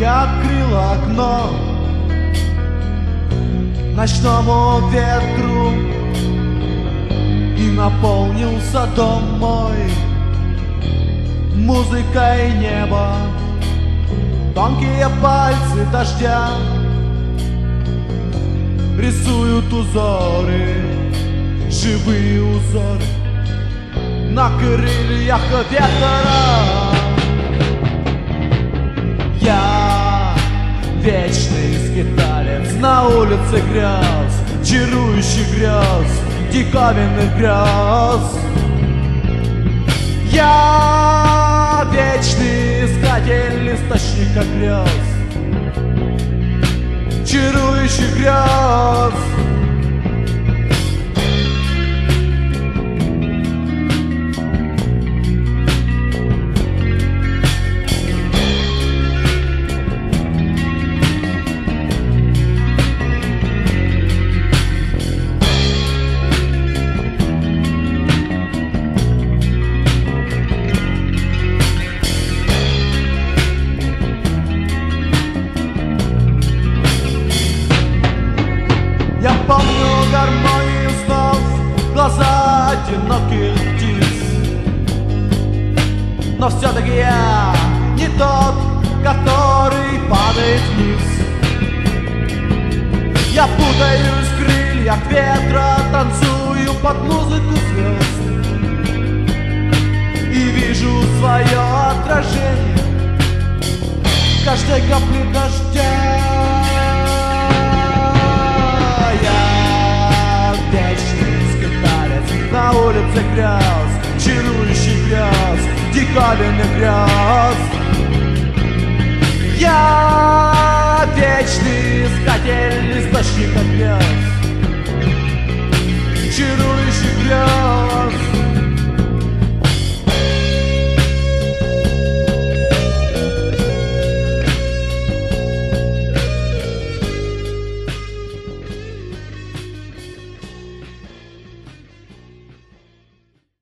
Я открыл окно ночному ветру и наполнился дом мой музыкой неба. Тонкие пальцы дождя рисуют узоры, живые узоры на крыльях ветра. Я вечный скиталец на улице грез, чарующий грез, диковинных грез. Я вечный искатель источника грез, чарующий грез. Я помню гармонию снов, глаза одиноких птиц. Но все-таки я не тот, который падает вниз. Я путаюсь в крыльях ветра, танцую под музыку звезд и вижу свое отражение в каждой капле дождя. На улице грез, чарующий грез, диковинный грез. Я вечный искатель источника грез, чарующий грез.